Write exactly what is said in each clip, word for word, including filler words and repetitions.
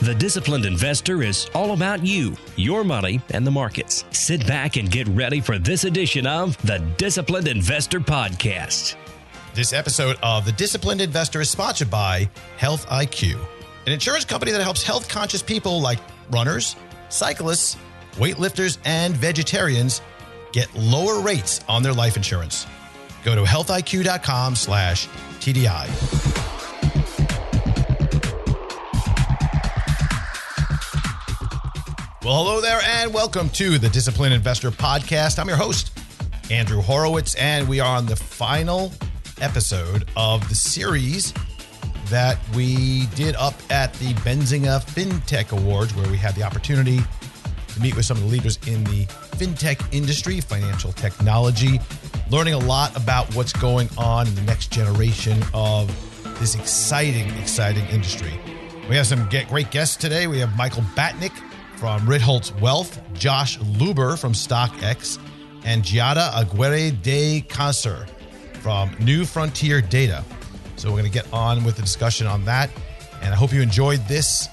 The Disciplined Investor is all about you, your money, and the markets. Sit back and get ready for this edition of the Disciplined Investor Podcast. This episode of The Disciplined Investor is sponsored by Health I Q, an insurance company that helps health-conscious people like runners, cyclists, weightlifters, and vegetarians get lower rates on their life insurance. Go to health I Q dot com slash T D I. Well, hello there, and welcome to the Disciplined Investor Podcast. I'm your host, Andrew Horowitz, and we are on the final episode of the series that we did up at the Benzinga FinTech Awards, where we had the opportunity to meet with some of the leaders in the fintech industry, financial technology, learning a lot about what's going on in the next generation of this exciting, exciting industry. We have some great guests today. We have Michael Batnick from Ritholtz Wealth, Josh Luber from StockX, and Giada Aguirre de Cáncer from New Frontier Data. So we're going to get on with the discussion on that, and I hope you enjoyed this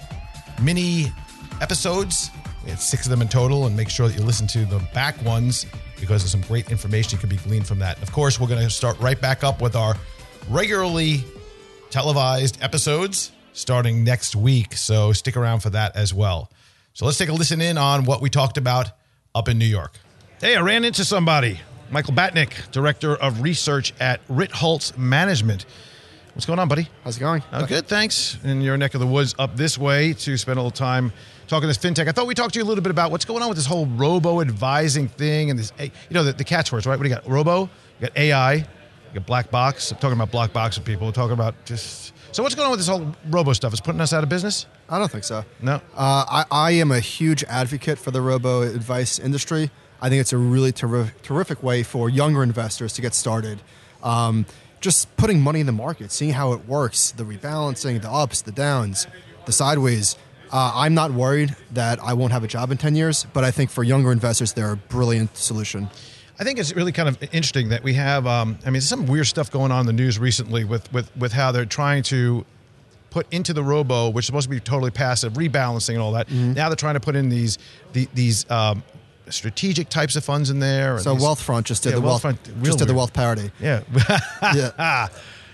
mini episodes. We had six of them in total, and make sure that you listen to the back ones because there's some great information that can be gleaned from that. Of course, we're going to start right back up with our regularly televised episodes starting next week, so stick around for that as well. So let's take a listen in on what we talked about up in New York. Hey, I ran into somebody. Michael Batnick, Director of Research at Ritholtz Management. What's going on, buddy? How's it going? Oh, good, thanks. In your neck of the woods up this way to spend a little time talking this fintech. I thought we'd talk to you a little bit about what's going on with this whole robo-advising thing and this, you know, the, the catchwords, right? What do you got? Robo, you got A I, you got black box. I'm talking about black box with people. We're talking about just... So what's going on with this whole robo stuff? Is putting us out of business? I don't think so. No? Uh, I, I am a huge advocate for the robo-advice industry. I think it's a really terri- terrific way for younger investors to get started. Um, just putting money in the market, seeing how it works, the rebalancing, the ups, the downs, the sideways. Uh, I'm not worried that I won't have a job in ten years, but I think for younger investors, they're a brilliant solution. I think it's really kind of interesting that we have, um, I mean, there's some weird stuff going on in the news recently with, with, with how they're trying to put into the robo, which is supposed to be totally passive, rebalancing and all that. Mm-hmm. Now they're trying to put in these the, these um, strategic types of funds in there. So these, Wealthfront just did yeah, the wealth, Wealthfront, just weird. did the wealth parity. Yeah, yeah,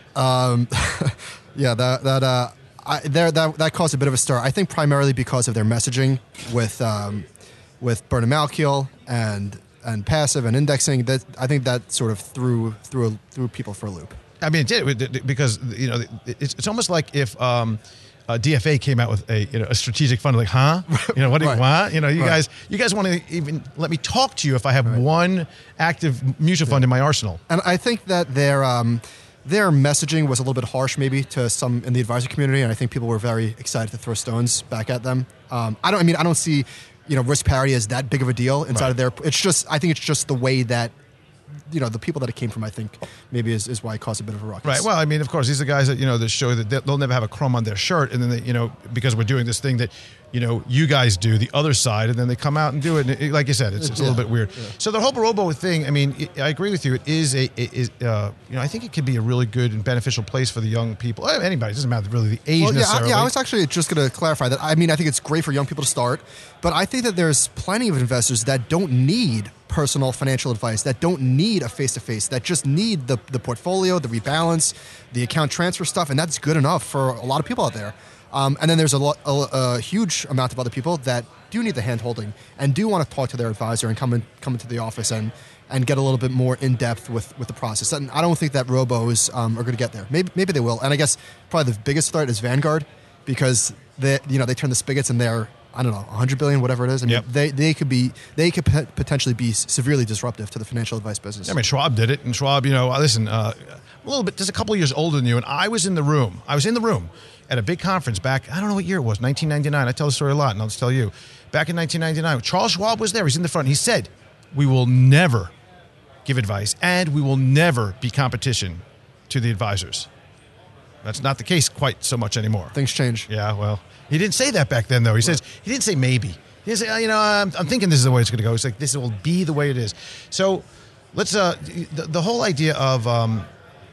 um, yeah. That that uh, I, there that that caused a bit of a stir. I think primarily because of their messaging with um, with Bernard Malkiel and. and passive and indexing. That I think that sort of threw threw threw people for a loop. I mean, it did because you know it's it's almost like if um, uh, D F A came out with a you know a strategic fund, like, huh? You know, what do you right. want? You know, you right. guys you guys want to even let me talk to you if I have right. one active mutual fund yeah. in my arsenal. And I think that their um, their messaging was a little bit harsh, maybe to some in the advisor community, and I think people were very excited to throw stones back at them. Um, I don't. I mean, I don't see. You know, risk parity is that big of a deal inside right. of their. It's just, I think it's just the way that, you know, the people that it came from, I think, maybe is, is why it caused a bit of a ruckus. Right. Well, I mean, of course, these are guys that, you know, that show that they'll never have a crumb on their shirt. And then, they, you know, because we're doing this thing that, you know, you guys do, the other side, and then they come out and do it. And it, like you said, it's, it's yeah. a little bit weird. Yeah. So the whole robo thing, I mean, it, I agree with you. It is a, it is, uh, you know, I think it could be a really good and beneficial place for the young people. Anybody, it doesn't matter really the age well, yeah, necessarily. I, yeah, I was actually just going to clarify that. I mean, I think it's great for young people to start, but I think that there's plenty of investors that don't need personal financial advice, that don't need a face-to-face, that just need the, the portfolio, the rebalance, the account transfer stuff, and that's good enough for a lot of people out there. Um, and then there's a, lot, a, a huge amount of other people that do need the hand-holding and do want to talk to their advisor and come in, come into the office and, and get a little bit more in-depth with, with the process. And I don't think that robos um, are going to get there. Maybe maybe they will. And I guess probably the biggest threat is Vanguard because they you know they turn the spigots and they're I don't know, one hundred billion, whatever it is. I mean, yep. they they could be they could potentially be severely disruptive to the financial advice business. I mean, Schwab did it, and Schwab, you know, listen, uh, a little bit, just a couple of years older than you, and I was in the room. I was in the room at a big conference back. I don't know what year it was, nineteen ninety-nine. I tell the story a lot, and I'll just tell you. Back in nineteen ninety-nine, Charles Schwab was there. He's in the front. He said, "We will never give advice, and we will never be competition to the advisors." That's not the case quite so much anymore. Things change. Yeah, well, he didn't say that back then, though. He right. says he didn't say maybe. He didn't say, you know, I'm, I'm thinking this is the way it's going to go. It's like this will be the way it is. So let's uh, the, the whole idea of um,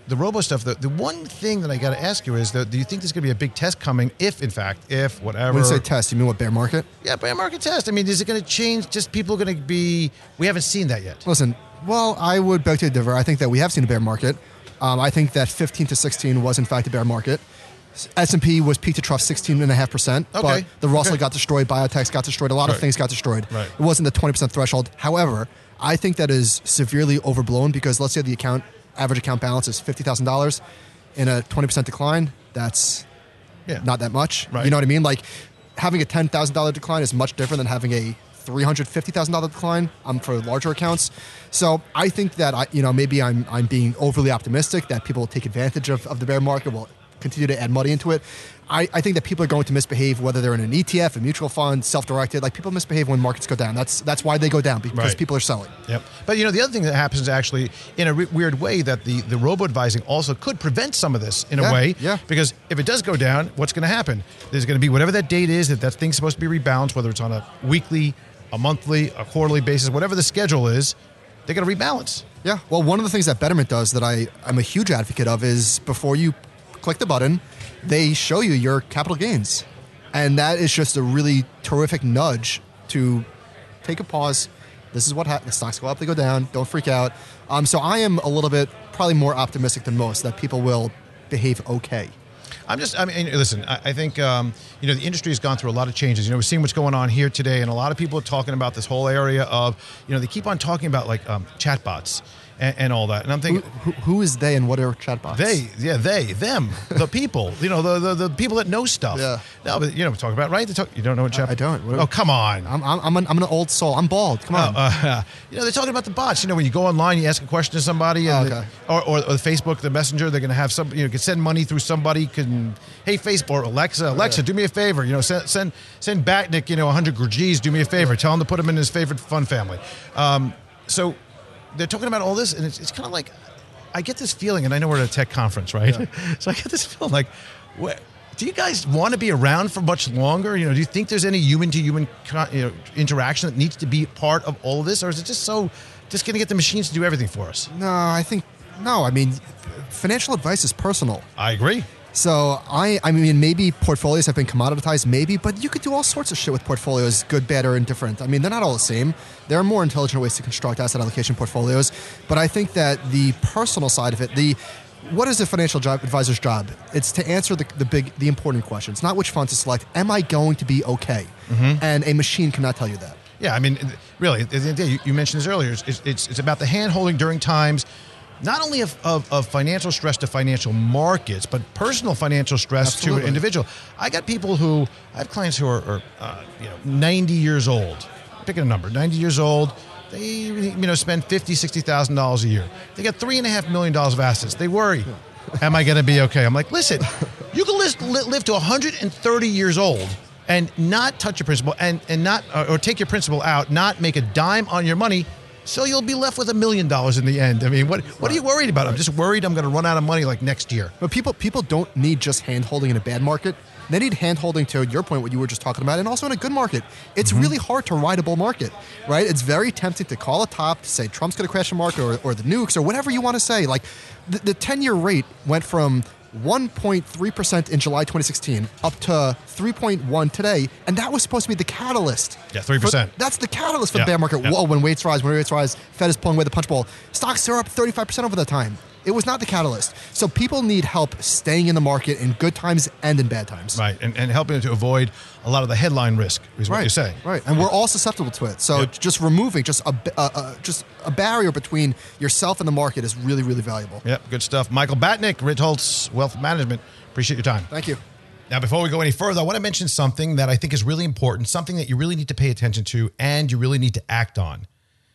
the robo stuff, the, the one thing that I got to ask you is, that, do you think there's going to be a big test coming if, in fact, if whatever? When you say test, you mean what, bear market? Yeah, bear market test. I mean, is it going to change? Just people are going to be, we haven't seen that yet. Listen, well, I would beg to differ. I think that we have seen a bear market. Um, I think that fifteen to sixteen was, in fact, a bear market. S and P was peak to trough sixteen point five percent, okay. but the Russell okay. got destroyed, biotechs got destroyed, a lot right. of things got destroyed. Right. It wasn't the twenty percent threshold. However, I think that is severely overblown because let's say the account average account balance is fifty thousand dollars in a twenty percent decline, that's yeah. not that much. Right. You know what I mean? Like having a ten thousand dollars decline is much different than having a three hundred fifty thousand dollars decline um, for larger accounts. So I think that, I, you know, maybe I'm I'm being overly optimistic that people will take advantage of, of the bear market, will continue to add money into it. I, I think that people are going to misbehave whether they're in an E T F, a mutual fund, self-directed. Like people misbehave when markets go down. That's that's why they go down, because right. people are selling. Yep. But you know, the other thing that happens is actually in a re- weird way that the, the robo-advising also could prevent some of this in yeah, a way. Yeah. Because if it does go down, what's going to happen? There's going to be whatever that date is, that that thing's supposed to be rebalanced, whether it's on a weekly, a monthly, a quarterly basis, whatever the schedule is, they're going to rebalance. Yeah. Well, one of the things that Betterment does that I, I'm a huge advocate of is before you click the button, they show you your capital gains. And that is just a really terrific nudge to take a pause. This is what happens. The stocks go up, they go down. Don't freak out. Um, so I am a little bit probably more optimistic than most that people will behave okay. I'm just, I mean, listen, I, I think, um, you know, the industry has gone through a lot of changes. You know, we're seeing what's going on here today, and a lot of people are talking about this whole area of, you know, they keep on talking about like um, chatbots and, and all that. And I'm thinking, who, who, who is they and what are chatbots? They, yeah, they, them, the people, you know, the, the the people that know stuff. Yeah. No, but you know what I'm talking about, right? They talk, you don't know what chatbot? I don't. What oh, come on. I'm I'm I'm an, I'm an old soul. I'm bald. Come on. Oh, uh, you know, they're talking about the bots. You know, when you go online, you ask a question to somebody, and oh, okay. or, or, or the Facebook, the Messenger, they're going to have some, you know, can send money through somebody. Can, hey, Facebook, or Alexa, Alexa, yeah. do me a favor. You know, send send send Batnick, you know, one hundred G's, do me a favor. Tell him to put him in his favorite fun family. Um, so they're talking about all this, and it's, it's kind of like, I get this feeling, and I know we're at a tech conference, right? Yeah. So I get this feeling like, what, do you guys want to be around for much longer? You know, do you think there's any human-to-human you know, interaction that needs to be part of all of this, or is it just so just going to get the machines to do everything for us? No, I think no. I mean, financial advice is personal. I agree. So I, I mean, maybe portfolios have been commoditized, maybe, but you could do all sorts of shit with portfolios, good, bad, or indifferent. I mean, they're not all the same. There are more intelligent ways to construct asset allocation portfolios, but I think that the personal side of it, the what is a financial job, advisor's job? It's to answer the, the big, the important questions, not which fund to select. Am I going to be okay? Mm-hmm. And a machine cannot tell you that. Yeah, I mean, really, at the end of the day, you, you mentioned this earlier. It's, it's it's about the hand-holding during times. Not only of, of, of financial stress to financial markets, but personal financial stress Absolutely. to an individual. I got people who, I have clients who are, are uh, you know, ninety years old. Pick a number, ninety years old. They, you know, spend fifty thousand dollars, sixty thousand dollars a year. They got three point five million dollars of assets. They worry, am I going to be okay? I'm like, listen, you can live, live to one hundred thirty years old and not touch your principal and, and not, or take your principal out, not make a dime on your money. So you'll be left with a million dollars in the end. I mean, what what are you worried about? I'm just worried I'm going to run out of money like next year. But people people don't need just hand-holding in a bad market. They need hand-holding, to your point, what you were just talking about, and also in a good market. It's mm-hmm. really hard to ride a bull market, right? It's very tempting to call a top, to say Trump's going to crash the market, or, or the nukes, or whatever you want to say. Like, the, the ten-year rate went from one point three percent in July twenty sixteen up to three point one today, and that was supposed to be the catalyst. Yeah, three percent. For, that's the catalyst for yeah. the bear market. Yeah. Whoa, when rates rise, when rates rise, Fed is pulling away the punch bowl. Stocks are up thirty-five percent over that time. It was not the catalyst. So people need help staying in the market in good times and in bad times. Right, and, and helping to avoid a lot of the headline risk is what right. you're saying. Right, and we're all susceptible to it. So yep. just removing just a, a, a just a barrier between yourself and the market is really, really valuable. Yep, good stuff. Michael Batnick, Ritholtz Wealth Management. Appreciate your time. Thank you. Now, before we go any further, I want to mention something that I think is really important, something that you really need to pay attention to and you really need to act on.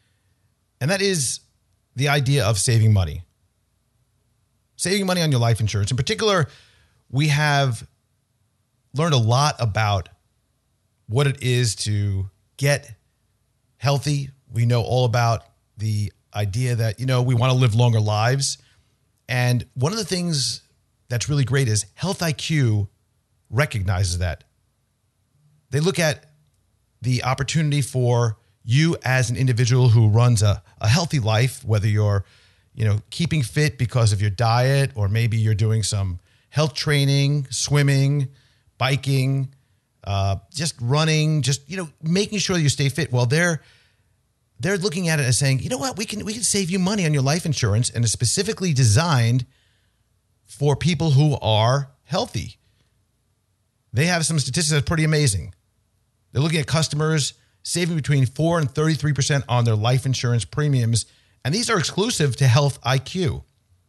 And that is the idea of saving money. Saving money on your life insurance. In particular, we have learned a lot about what it is to get healthy. We know all about the idea that, you know, we want to live longer lives. And one of the things that's really great is Health I Q recognizes that. They look at the opportunity for you as an individual who runs a, a healthy life, whether you're you know, keeping fit because of your diet, or maybe you're doing some health training, swimming, biking, uh, just running, just, you know, making sure that you stay fit. Well, they're they're looking at it as saying, you know what, we can we can save you money on your life insurance, and it's specifically designed for people who are healthy. They have some statistics that's pretty amazing. They're looking at customers saving between four and thirty-three percent on their life insurance premiums, and these are exclusive to Health I Q.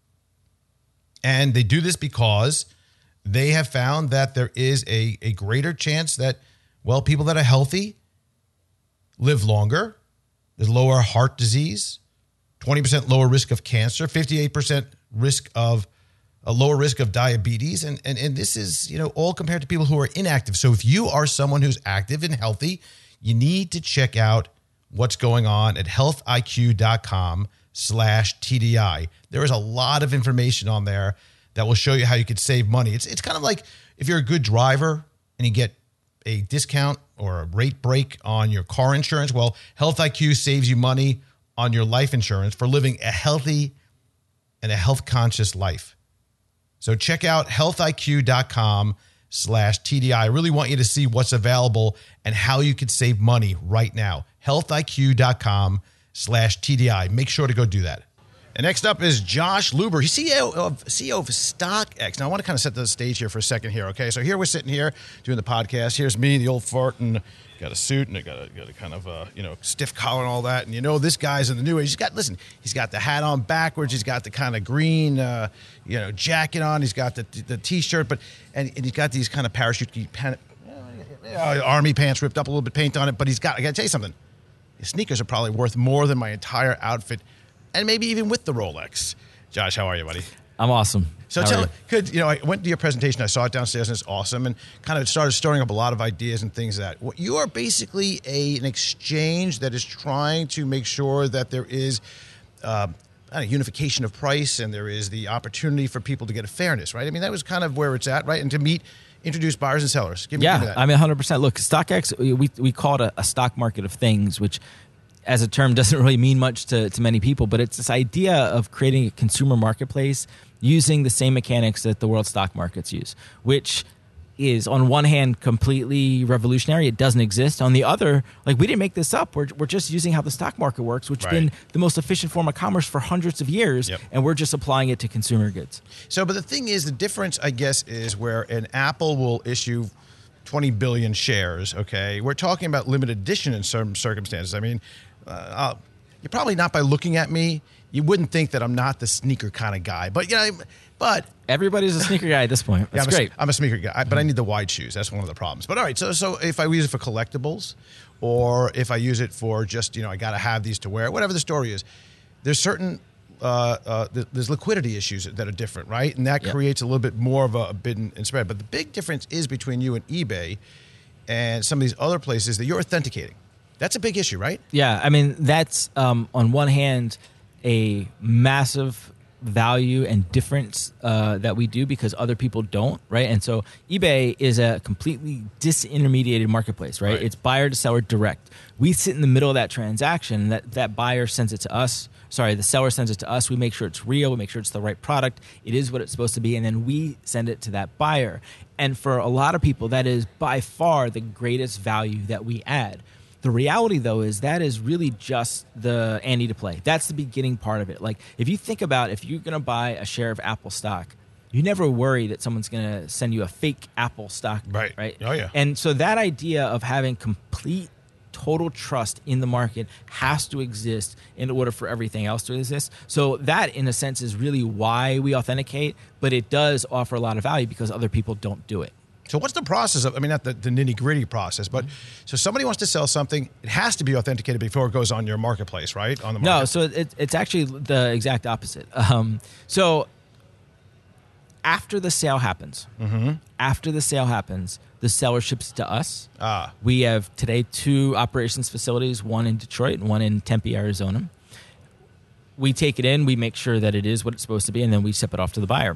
And they do this because they have found that there is a, a greater chance that, well, people that are healthy live longer. There's lower heart disease, twenty percent lower risk of cancer, fifty-eight percent risk of a lower risk of diabetes. And, and, and this is, you know, all compared to people who are inactive. So if you are someone who's active and healthy, you need to check out what's going on at healthiq.com slash TDI. There is a lot of information on there that will show you how you could save money. It's it's kind of like if you're a good driver and you get a discount or a rate break on your car insurance. Well, Health I Q saves you money on your life insurance for living a healthy and a health-conscious life. So check out healthiq.com slash TDI. I really want you to see what's available and how you could save money right now. healthiq.com slash TDI. Make sure to go do that. And next up is Josh Luber. He's C E O of, C E O of StockX. Now, I want to kind of set the stage here for a second here, okay? So here we're sitting here doing the podcast. Here's me, the old fart, and got a suit, and I got a, got a kind of, uh, you know, stiff collar and all that. And you know, this guy's in the new age. He's got, listen, he's got the hat on backwards. He's got the kind of green, uh, you know, jacket on. He's got the the T-shirt, but and, and he's got these kind of parachute pan, uh, army pants ripped up a little bit, paint on it. But he's got, I got to tell you something. His sneakers are probably worth more than my entire outfit, and maybe even with the Rolex. Josh, how are you, buddy? I'm awesome. So how tell me, could, you know, I went to your presentation, I saw it downstairs, and it's awesome, and kind of started stirring up a lot of ideas and things that you are basically a, an exchange that is trying to make sure that there is uh, a unification of price, and there is the opportunity for people to get a fairness, right? I mean, that was kind of where it's at, right? And to meet, introduce buyers and sellers. Give me, yeah, give me that. I mean, one hundred percent. Look, StockX, we we call it a, a stock market of things, which as a term doesn't really mean much to, to many people, but it's this idea of creating a consumer marketplace using the same mechanics that the world stock markets use, which is on one hand completely revolutionary. It doesn't exist. On the other, like, we didn't make this up. We're, we're just using how the stock market works, which has Right. been the most efficient form of commerce for hundreds of years, Yep. and we're just applying it to consumer goods. So, but the thing is, the difference, I guess, is where an Apple will issue twenty billion shares, okay? We're talking about limited edition in some circumstances. I mean, uh, I'll, you're probably not, by looking at me, you wouldn't think that I'm not the sneaker kind of guy. But, you know, but... Everybody's a sneaker guy at this point. That's yeah, I'm great. A, I'm a sneaker guy, but I need the wide shoes. That's one of the problems. But all right, so so if I use it for collectibles, or if I use it for just, you know, I got to have these to wear, whatever the story is, there's certain, uh, uh, there's liquidity issues that are different, right? And that Yep. creates a little bit more of a, a bid and spread. But the big difference is between you and eBay and some of these other places that you're authenticating. That's a big issue, right? Yeah, I mean, that's um, on one hand a massive value and difference uh, that we do because other people don't, right? And so eBay is a completely disintermediated marketplace, right? Right. It's buyer to seller direct. We sit in the middle of that transaction. That that buyer sends it to us. Sorry, the seller sends it to us. We make sure it's real. We make sure it's the right product. It is what it's supposed to be, and then we send it to that buyer. And for a lot of people, that is by far the greatest value that we add. The reality, though, is that is really just the ante to play. That's the beginning part of it. Like, if you think about if you're going to buy a share of Apple stock, you never worry that someone's going to send you a fake Apple stock. Right. Right. Oh, yeah. And so that idea of having complete, total trust in the market has to exist in order for everything else to exist. So that, in a sense, is really why we authenticate, but it does offer a lot of value because other people don't do it. So what's the process of, I mean, not the, the nitty gritty process, but so somebody wants to sell something, it has to be authenticated before it goes on your marketplace, right? On the market. No, so it, it's actually the exact opposite. Um, so after the sale happens, Mm-hmm. after the sale happens, the seller ships it to us. Ah. We have today two operations facilities, one in Detroit and one in Tempe, Arizona. We take it in, we make sure that it is what it's supposed to be, and then we ship it off to the buyer.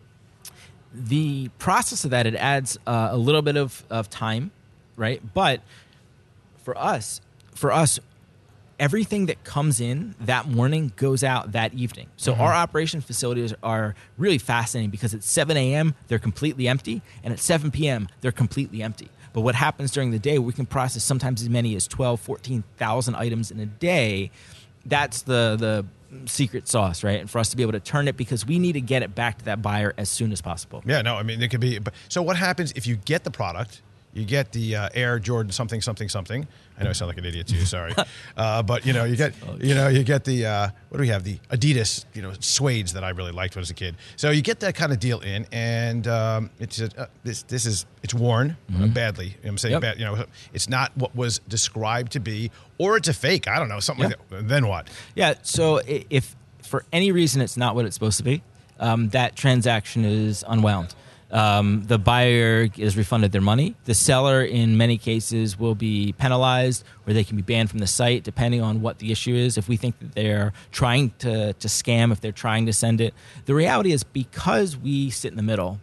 The process of that, it adds uh, a little bit of, of time, right? But for us, for us, everything that comes in that morning goes out that evening. So Mm-hmm. our operation facilities are really fascinating because at seven a.m. they're completely empty, and at seven p.m. they're completely empty. But what happens during the day, we can process sometimes as many as twelve, fourteen thousand items in a day. That's the the secret sauce, right? And for us to be able to turn it, because we need to get it back to that buyer as soon as possible. Yeah, no, I mean, it could be. But, so what happens if you get the product, you get the uh, Air Jordan something, something, something. I know I sound like an idiot to you, sorry. uh, but, you know, you get, you know, you get the, uh, what do we have? The Adidas, you know, suedes that I really liked when I was a kid. So you get that kind of deal in, and um, it's uh, this this is, it's worn mm-hmm. uh, badly. You know what I'm saying? Yep. Bad, you know, it's not what was described to be, or it's a fake. I don't know, something Yeah. like that. Then what? Yeah, so i- if for any reason it's not what it's supposed to be, um, that transaction is unwound. Um, the buyer is refunded their money. The seller, in many cases, will be penalized, or they can be banned from the site, depending on what the issue is. If we think that they're trying to, to scam, if they're trying to send it. The reality is, because we sit in the middle,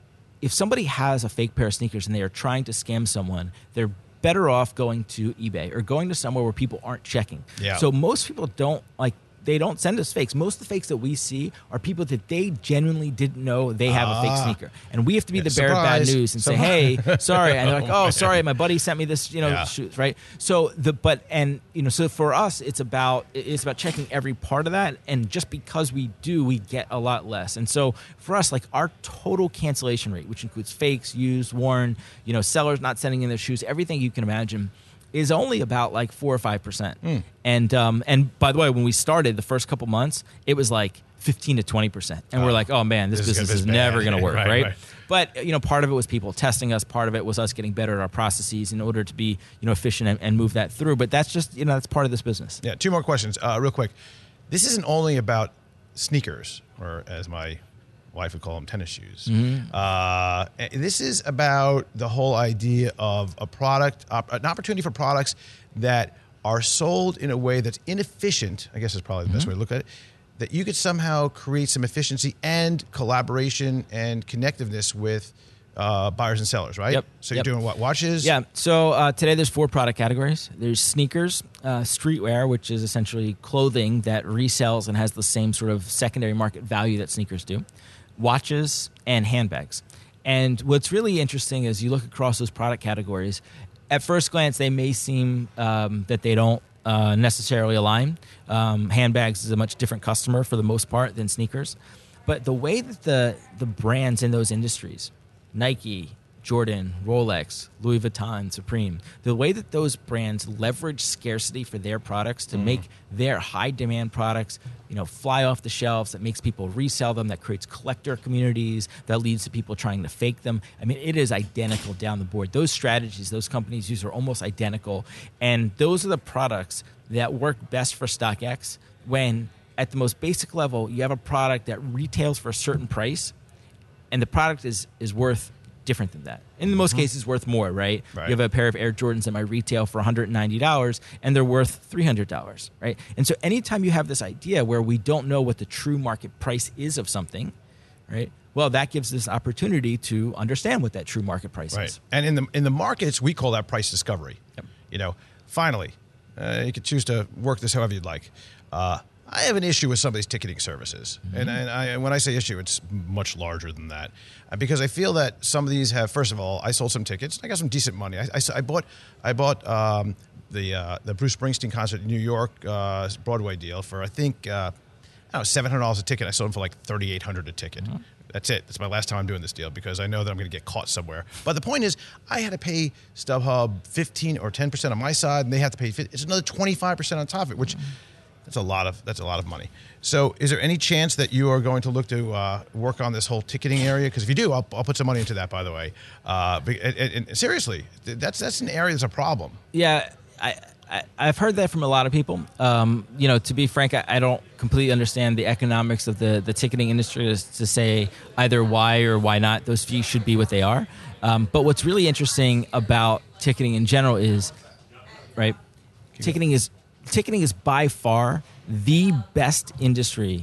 if somebody has a fake pair of sneakers and they are trying to scam someone, they're better off going to eBay or going to somewhere where people aren't checking. Yeah. So most people don't like. They don't send us fakes. Most of the fakes that we see are people that they genuinely didn't know they have a fake Ah. sneaker. And we have to be Yeah, the bearer of bad surprise. news and say, Surprise. hey, sorry. And they're like, Oh, oh, man. sorry, my buddy sent me this, you know, Yeah. shoes, right? So the, but, and, you know, so for us, it's about, it's about checking every part of that. And just because we do, we get a lot less. And so for us, like our total cancellation rate, which includes fakes, used, worn, you know, sellers not sending in their shoes, everything you can imagine, is only about like four or five percent. Mm. And um, and by the way, when we started the first couple months, it was like fifteen to twenty percent. And Oh. we're like, oh man, this, This is business gonna- is this is never bad. going to work, Right, right, right. But you know, part of it was people testing us. Part of it was us getting better at our processes in order to be you know efficient and, and move that through. But that's just you know that's part of this business. Yeah, two more questions, uh, real quick. This isn't only about sneakers, or as my wife would call them, tennis shoes. Mm-hmm. Uh, this is about the whole idea of a product, op- an opportunity for products that are sold in a way that's inefficient. I guess is probably the best Mm-hmm. way to look at it. That you could somehow create some efficiency and collaboration and connectiveness with uh, buyers and sellers, right? Yep, So yep. you're doing what? Watches? Yeah. So uh, today there's four product categories. There's sneakers, uh, streetwear, which is essentially clothing that resells and has the same sort of secondary market value that sneakers do. Watches and handbags. And what's really interesting is you look across those product categories. At first glance, they may seem um, that they don't uh, necessarily align. Um, handbags is a much different customer for the most part than sneakers. But the way that the the brands in those industries, Nike, Jordan, Rolex, Louis Vuitton, Supreme, the way that those brands leverage scarcity for their products to make their high demand products, you know, fly off the shelves, that makes people resell them, that creates collector communities, that leads to people trying to fake them. I mean, it is identical down the board. Those strategies those companies use are almost identical. And those are the products that work best for StockX when at the most basic level, you have a product that retails for a certain price and the product is, is worth different than that. In most Mm-hmm. cases, worth more, right? Right. You have a pair of Air Jordans that might retail for one hundred ninety dollars, and they're worth three hundred dollars, right? And so anytime you have this idea where we don't know what the true market price is of something, right? Well, that gives us opportunity to understand what that true market price Right. is. And in the in the markets, we call that price discovery. Yep. You know, finally, uh, you can choose to work this however you'd like. Uh, I have an issue with some of these ticketing services, Mm-hmm. and, and, I, and when I say issue, it's much larger than that, uh, because I feel that some of these have. First of all, I sold some tickets. I got some decent money. I, I, I bought I bought um, the uh, the Bruce Springsteen concert in New York uh, Broadway deal for I think uh, I don't know seven hundred dollars a ticket. I sold them for like thirty eight hundred a ticket. Mm-hmm. That's it. That's my last time I'm doing this deal because I know that I'm going to get caught somewhere. But the point is, I had to pay StubHub fifteen or ten percent on my side, and they have to pay fifty. It's another twenty-five percent on top of it, which that's a lot of that's a lot of money. So, is there any chance that you are going to look to uh, work on this whole ticketing area? Because if you do, I'll, I'll put some money into that. By the way, uh, but- and, and, and seriously, that's that's an area that's a problem. Yeah, I, I, I've heard that from a lot of people. Um, you know, to be frank, I, I don't completely understand the economics of the, the ticketing industry as to say either why or why not those fees should be what they are. Um, but what's really interesting about ticketing in general is, right, ticketing is ticketing is by far the best industry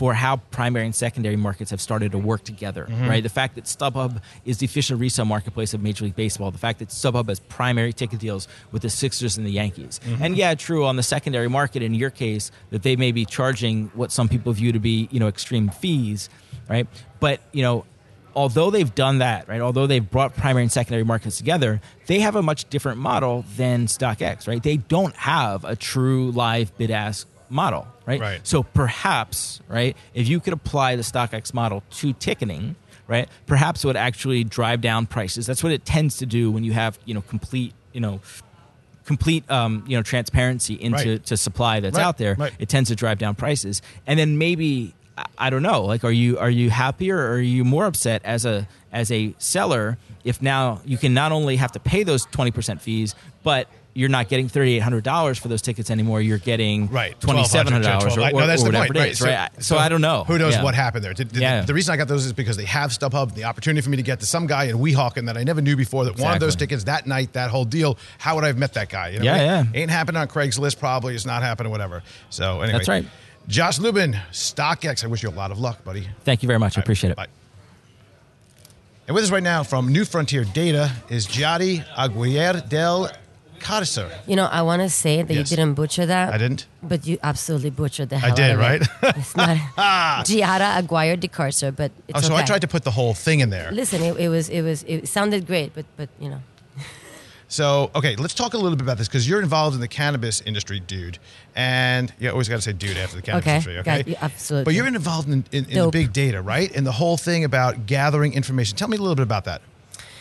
for how primary and secondary markets have started to work together, mm-hmm. right? The fact that StubHub is the official resale marketplace of Major League Baseball, the fact that StubHub has primary ticket deals with the Sixers and the Yankees. Mm-hmm. And yeah, true, on the secondary market, in your case, that they may be charging what some people view to be, you know, extreme fees, right? But, you know, although they've done that, right, although they've brought primary and secondary markets together, they have a much different model than StockX, right? They don't have a true live bid-ask model, right? Right. So perhaps, right, if you could apply the StockX model to ticketing, right, perhaps it would actually drive down prices. That's what it tends to do when you have, you know, complete, you know, complete, um, you know, transparency into Right. to supply that's Right. out there. Right. It tends to drive down prices, and then maybe. I don't know. Like, are you are you happier or are you more upset as a as a seller if now you can not only have to pay those twenty percent fees, but you're not getting thirty-eight hundred dollars for those tickets anymore. You're getting Right. twenty-seven hundred dollars or, twelve. or, No, that's or the whatever point. it Right. is. So, right? So, so I don't know. Who knows Yeah. what happened there? Did, did, Yeah. The reason I got those is because they have StubHub, the opportunity for me to get to some guy in Weehawken that I never knew before that wanted those Exactly. tickets that night, that whole deal. How would I have met that guy? You know, Yeah, it yeah. Ain't happening on Craigslist probably. It's not happening, whatever. So anyway. That's right. Josh Lubin, StockX. I wish you a lot of luck, buddy. Thank you very much. I appreciate it. Bye. And with us right now from New Frontier Data is Jadi Aguirre del Carcer. You know, I want to say that Yes. you didn't butcher that. I didn't? But you absolutely butchered the hell I did, out of right? it. It's not Giada Aguirre de Carcer, but it's Oh, so okay. I tried to put the whole thing in there. Listen, it, it was it was it sounded great, but but you know. So, okay, let's talk a little bit about this because you're involved in the cannabis industry, dude. And you always got to say dude after the cannabis Okay, industry, okay? got you, absolutely. But you're involved in, in, in the Dope. big data, right? And the whole thing about gathering information. Tell me a little bit about that.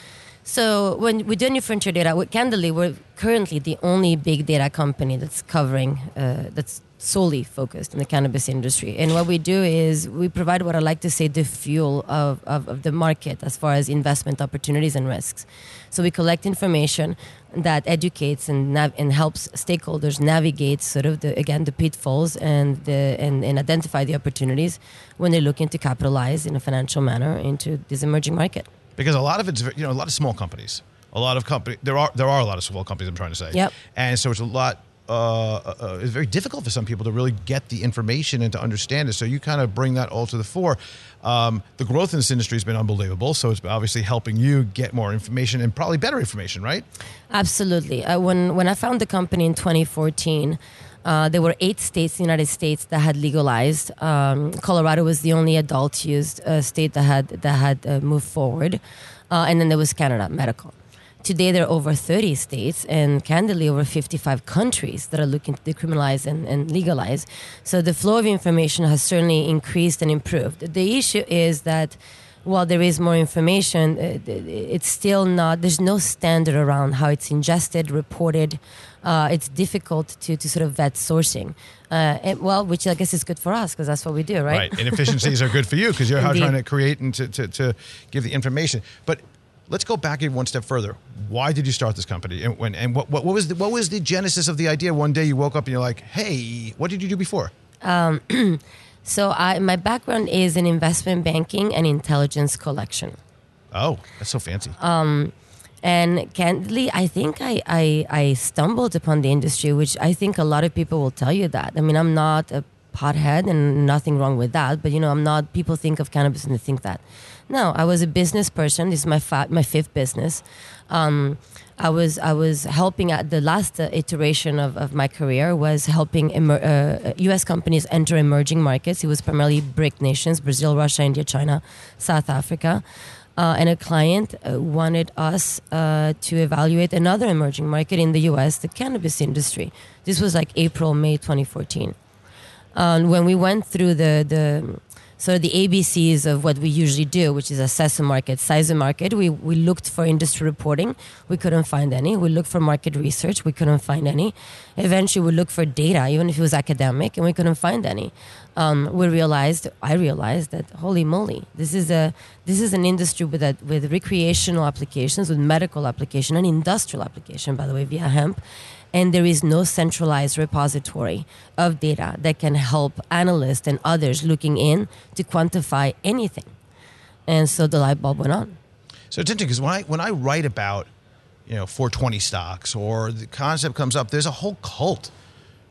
So when we do New Frontier Data, we, candidly, we're currently the only big data company that's covering, uh, that's solely focused in the cannabis industry. And what we do is we provide what I like to say the fuel of, of, of the market as far as investment opportunities and risks. So we collect information that educates and nav- and helps stakeholders navigate sort of the again the pitfalls and the and, and identify the opportunities when they're looking to capitalize in a financial manner into this emerging market. Because a lot of it's, you know, a lot of small companies. A lot of company there are there are a lot of small companies, I'm trying to say. Yep. And so it's a lot uh, uh, it's very difficult for some people to really get the information and to understand it. So you kind of bring that all to the fore. Um, the growth in this industry has been unbelievable. So it's obviously helping you get more information and probably better information, right? Absolutely. Uh, when when I found the company in twenty fourteen, uh, there were eight states in the United States that had legalized. Um, Colorado was the only adult-used uh, state that had that had uh, moved forward, uh, and then there was Canada, medical. Today, there are over thirty states and, candidly, over fifty-five countries that are looking to decriminalize and, and legalize. So the flow of information has certainly increased and improved. The issue is that while there is more information, uh, it's still not, there's no standard around how it's ingested, reported. Uh, it's difficult to, to sort of vet sourcing. Uh, and, well, which I guess is good for us because that's what we do, right? Right. Inefficiencies are good for you because you're Indeed. trying to create and to, to, to give the information. But let's go back even one step further. Why did you start this company? And when and what, what, what was the, what was the genesis of the idea? One day you woke up and you're like, hey, what did you do before? Um, so I, my background is in investment banking and intelligence collection. Oh, that's so fancy. Um, and candidly, I think I, I, I stumbled upon the industry, which I think a lot of people will tell you that. I mean, I'm not a pothead and nothing wrong with that, but you know, I'm not, people think of cannabis and they think that. No, I was a business person. This is my fa- my fifth business. Um, I was I was helping at the last uh, iteration of, of my career was helping emer- uh, U S companies enter emerging markets. It was primarily BRIC nations: Brazil, Russia, India, China, South Africa. Uh, and a client uh, wanted us uh, to evaluate another emerging market in the U S, the cannabis industry. This was like April, May twenty fourteen. Um, when we went through the the So the A B Cs of what we usually do, which is assess a market, size a market, we, we looked for industry reporting. We couldn't find any. We looked for market research. We couldn't find any. Eventually, we looked for data, even if it was academic, and we couldn't find any. Um, we realized, I realized that, holy moly, this is a this is an industry with a, with recreational applications, with medical application, and industrial application, by the way, via hemp. And there is no centralized repository of data that can help analysts and others looking in to quantify anything. And so the light bulb went on. So it's interesting because when I when I write about, you know, four twenty stocks or the concept comes up, there's a whole cult,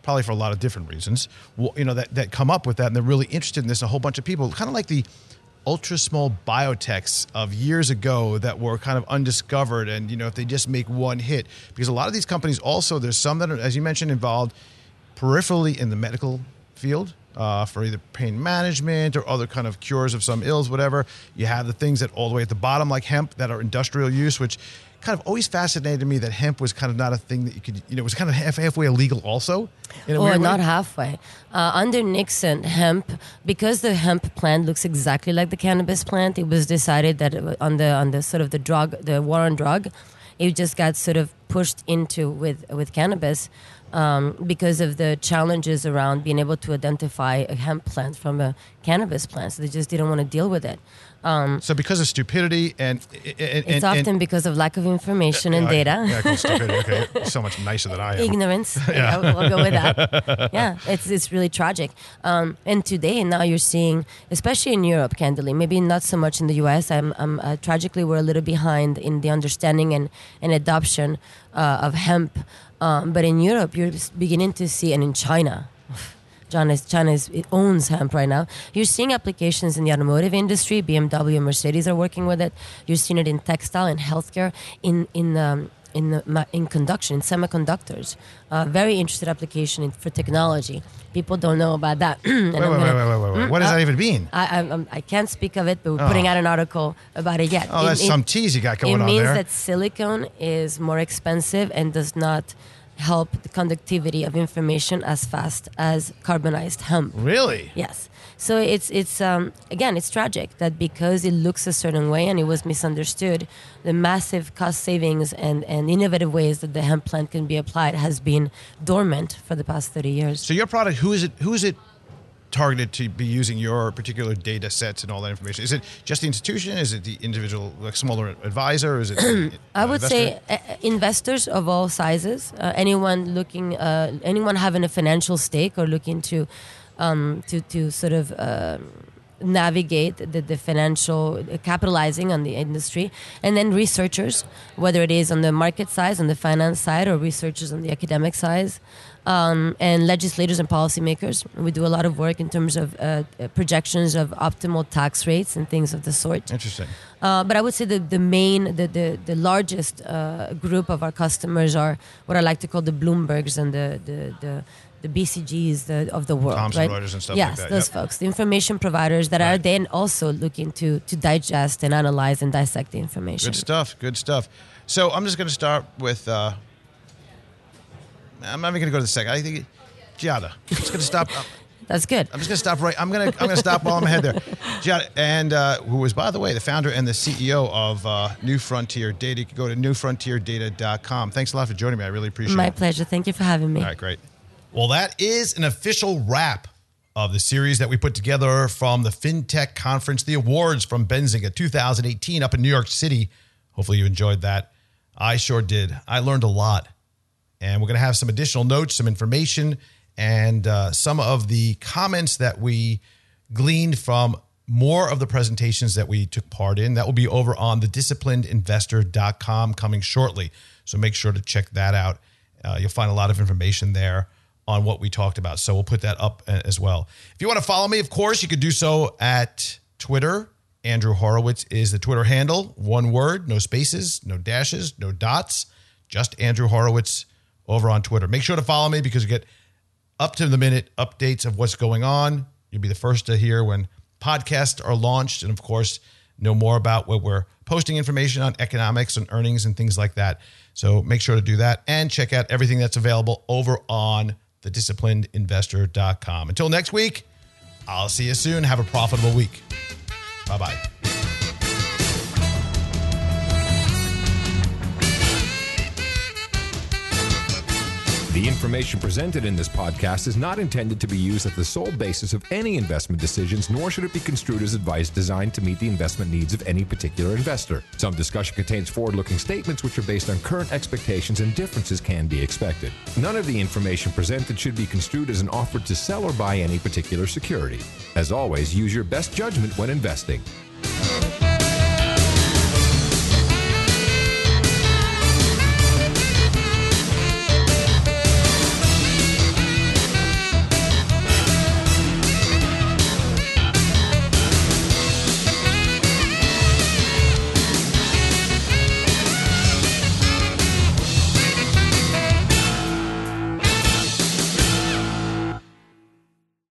probably for a lot of different reasons, well, you know, that, that come up with that, and they're really interested in this. A whole bunch of people, kind of like the ultra small biotechs of years ago that were kind of undiscovered, and you know, if they just make one hit, because a lot of these companies also, there's some that are, as you mentioned, involved peripherally in the medical field. Uh, for either pain management or other kind of cures of some ills, whatever. You have the things that all the way at the bottom, like hemp, that are industrial use, which kind of always fascinated me that hemp was kind of not a thing that you could, you know, it was kind of half, halfway illegal also. In a Or weird not way. halfway. Uh, under Nixon, hemp, because the hemp plant looks exactly like the cannabis plant, it was decided that on the on the sort of the drug, the war on drug, it just got sort of pushed into with with cannabis. Um, because of the challenges around being able to identify a hemp plant from a cannabis plant. So they just didn't want to deal with it. Um, So because of stupidity and... and it's and, often and, because of lack of information and yeah, data. Yeah, I call it stupidity. Okay, you're so much nicer than I am. Ignorance. Yeah, we'll go with that. Yeah, it's it's really tragic. Um, and today, now you're seeing, especially in Europe, candidly, maybe not so much in the U S. I'm, I'm uh, tragically, we're a little behind in the understanding and, and adoption uh, of hemp. Um, but in Europe, you're beginning to see, and in China, China, is, China is, it owns hemp right now. You're seeing applications in the automotive industry. B M W and Mercedes are working with it. You're seeing it in textile, in healthcare, in in um, in the, in conduction, in semiconductors. Uh, very interested application in, for technology. People don't know about that. And Wait, wait, I'm wait, gonna- wait, wait, wait. What does uh, that even mean? I, I, I'm- I can't speak of it, but we're putting out an article about it yet. Oh, that's It- it- some tease you got going it on means there. that silicone is more expensive and does not help the conductivity of information as fast as carbonized hemp. Really? Yes. So it's it's um, again it's tragic that because it looks a certain way and it was misunderstood, the massive cost savings and, and innovative ways that the hemp plant can be applied has been dormant for the past thirty years. So your product, who is it? Who is it targeted to be using your particular data sets and all that information? Is it just the institution? Is it the individual, like smaller advisor? Is it? the, I uh, would investor? say uh, investors of all sizes, uh, anyone looking, uh, anyone having a financial stake or looking to, um, to to sort of uh, navigate the, the financial, uh, capitalizing on the industry, and then researchers, whether it is on the market side, on the finance side, or researchers on the academic side. Um, and legislators and policymakers. We do a lot of work in terms of uh, projections of optimal tax rates and things of the sort. Interesting. Uh, but I would say the, the main, the, the, the largest uh, group of our customers are what I like to call the Bloombergs and the, the, the, the B C Gs the, of the world. Thomson right? Reuters and stuff yes, like that, those yep. folks, the information providers that are Right. then also looking to, to digest and analyze and dissect the information. Good stuff. Good stuff. So I'm just going to start with. Uh, I'm not even going to go to the second. I think Giada. I'm just going to stop. That's good. I'm just going to stop right. I'm going to I'm going to stop while I'm ahead there. Giada, and uh, who was, by the way, the founder and the C E O of uh, New Frontier Data. You can go to new frontier data dot com. Thanks a lot for joining me. I really appreciate My it. pleasure. Thank you for having me. All right, great. Well, that is an official wrap of the series that we put together from the FinTech Conference, the awards from Benzinga two thousand eighteen up in New York City. Hopefully you enjoyed that. I sure did. I learned a lot. And we're going to have some additional notes, some information, and uh, some of the comments that we gleaned from more of the presentations that we took part in. That will be over on the disciplined investor dot com coming shortly. So make sure to check that out. Uh, you'll find a lot of information there on what we talked about. So we'll put that up as well. If you want to follow me, of course, you could do so at Twitter. Andrew Horowitz is the Twitter handle. One word, no spaces, no dashes, no dots. Just Andrew Horowitz over on Twitter. Make sure to follow me because you get up to the minute updates of what's going on. You'll be the first to hear when podcasts are launched. And of course, know more about what we're posting information on economics and earnings and things like that. So make sure to do that and check out everything that's available over on the disciplined investor dot com. Until next week, I'll see you soon. Have a profitable week. Bye-bye. The information presented in this podcast is not intended to be used as the sole basis of any investment decisions, nor should it be construed as advice designed to meet the investment needs of any particular investor. Some discussion contains forward-looking statements which are based on current expectations, and differences can be expected. None of the information presented should be construed as an offer to sell or buy any particular security. As always, use your best judgment when investing.